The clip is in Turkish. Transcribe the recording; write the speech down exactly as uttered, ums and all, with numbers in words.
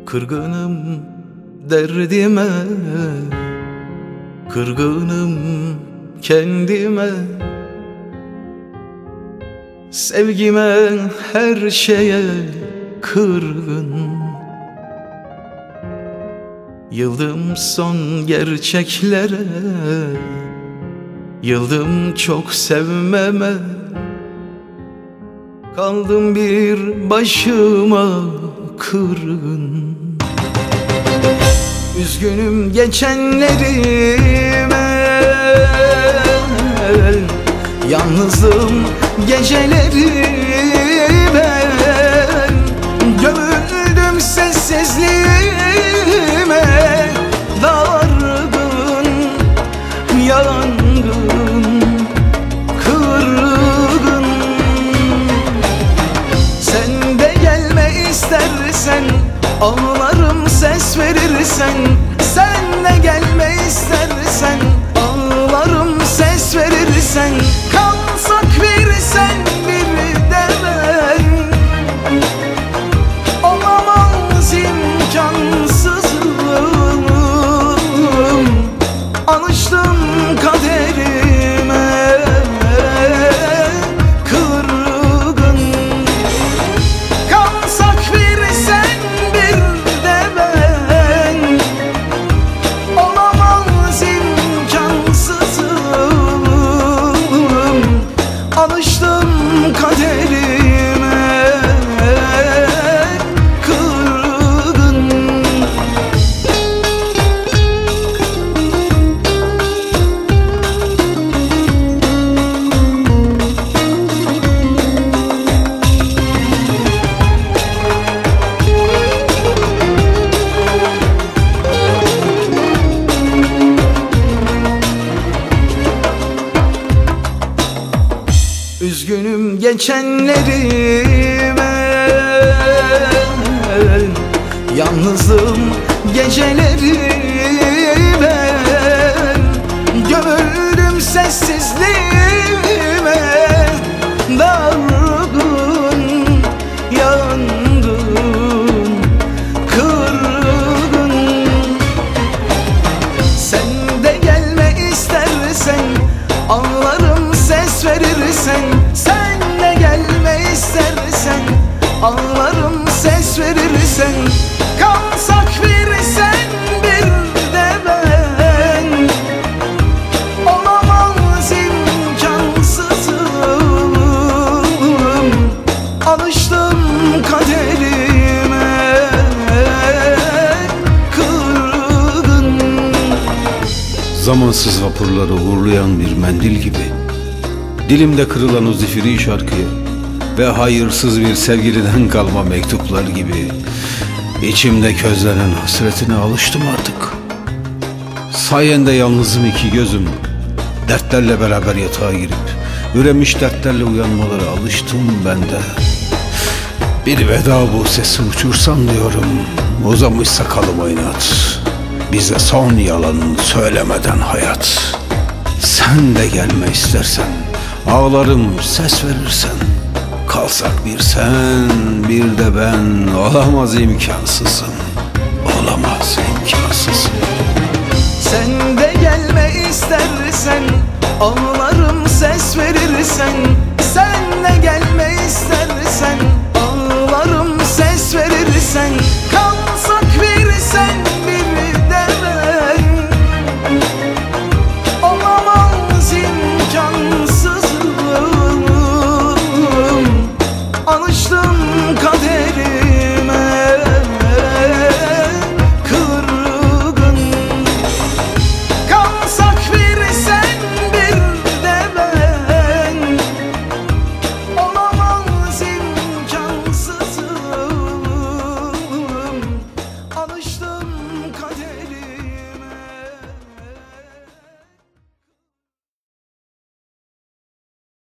Kırgınım derdime, kırgınım kendime, sevgime, her şeye kırgın. Yıldım son gerçeklere, yıldım çok sevmeme, kaldım bir başıma kırgın. Üzgünüm geçenlerime, yalnızım gecelerime, gömüldüm sessizliğime, dargın, yangın, kırgın. Sen de gelme istersen, ağlarım ses verirsen. Sen de gelme istersen, ağlarım ses verirsen. Kalsak bir sen bir de ben, olamaz imkansızım. Alıştım kaderime, kırgın. Kalsak bir sen bir de ben, olamaz imkansızım. Alıştım kaderime, kırgın. Üzgünüm geçenlerime, yalnızım gecelerime, gömüldüm sessizliğime, dargın, yangın, kırgın. Sen de gelme istersen, ağlarım ses verirsen. Sen de gelme istersen, ağlarım ses verirsen. Kalsak bir sen bir de ben, olamaz imkansızım. Alıştım kaderime, kırgın. Zamansız vapurları uğurlayan bir mendil gibi, dilimde kırılan o zifiri şarkıya ve hayırsız bir sevgiliden kalma mektuplar gibi, içimde közlenen hasretine alıştım artık. Sayende yalnızım iki gözüm, dertlerle beraber yatağa girip üremiş dertlerle uyanmalara alıştım ben de. Bir veda bu sesi uçursam diyorum, uzamış sakalıma inat, bize son yalan söylemeden hayat. Sen de gelme istersen, ağlarım ses verirsen. Kalsak bir sen bir de ben, olamaz imkansızım, olamaz imkansızım. Sen de gelme istersen, ağlarım ses verirsen. Sen de gelme istersen, ağlarım ses verirsen. Kalsak bir sen bir de ben, olamaz imkansızım. Alıştım